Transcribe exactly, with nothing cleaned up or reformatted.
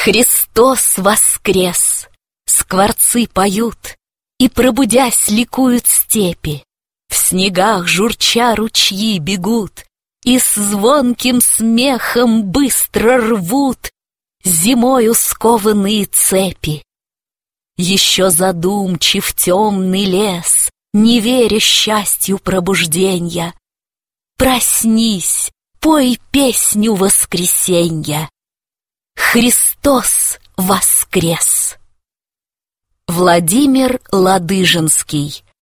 Христос воскрес! Скворцы поют, и, пробудясь, ликуют степи. В снегах журча ручьи бегут, и с звонким смехом быстро рвут зимою скованные цепи. Еще задумчив темный лес, не веря счастью пробужденья. Проснись, пой песню воскресенья. Христос воскрес! Владимир Ладыжинский.